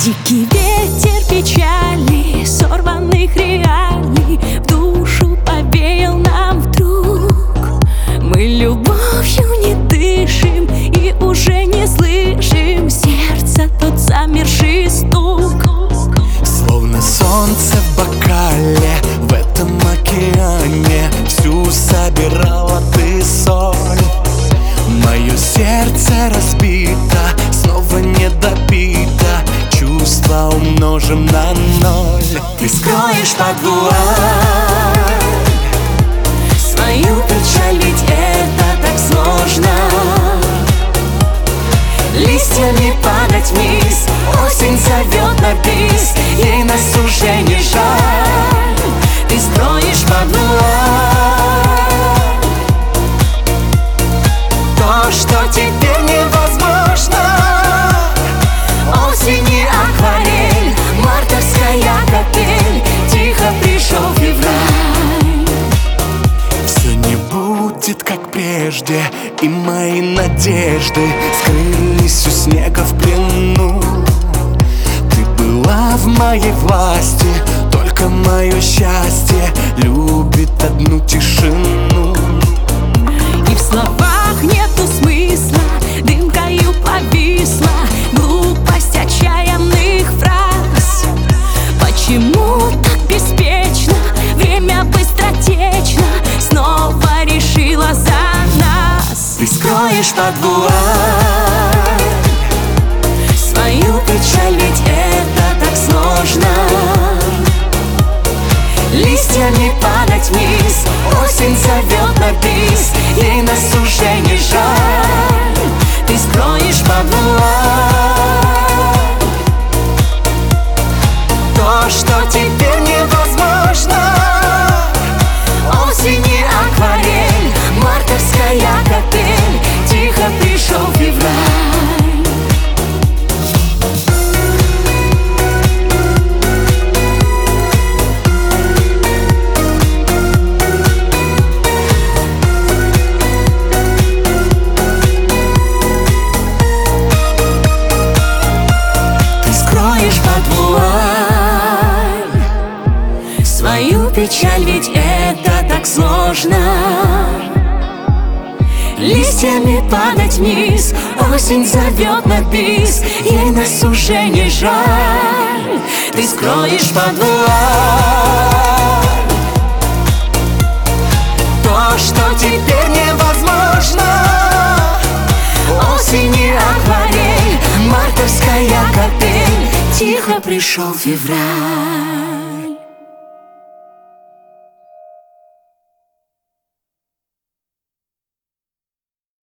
Дикий ветер печали, сорванных реалий в душу повеял нам вдруг. Мы любовью не дышим и уже не слышим сердца тот замерший стук. Словно солнце в бокале, в этом океане всю собирала ты соль. Мое сердце разбито, снова не допито, чувства умножим на ноль. Ты скроешь под вуаль свою печаль, ведь это так сложно. Листьями падать вниз, осень зовет на бис, ей нас уже не жаль. Ты скроешь под вуаль то, что теперь невозможно. Осени акварель, мартовская капель, тихо пришел февраль. Все не будет как прежде, и мои надежды скрылись у снега в плену. Ты была в моей власти, только мое счастье любит одну тишину. И в словах нету смысла, дымкою повисла глупость отчаянных фраз. Почему так беспечно, время быстротечно снова решила за нас? Ты скроешь под вуаль свою печаль, ведь это так сложно. Листьями падать вниз, осень зовет на бис, ей нас уже не жаль. Ты скроешь под вуаль то, что теперь невозможно. Осени акварель, мартовская капель, тихо пришел февраль. Свою печаль, ведь это так сложно. Листьями падать вниз, осень зовет на бис, ей нас уже не жаль. Ты скроешь под вуаль то, что теперь невозможно. Осени акварель, мартовская капель, тихо пришел февраль.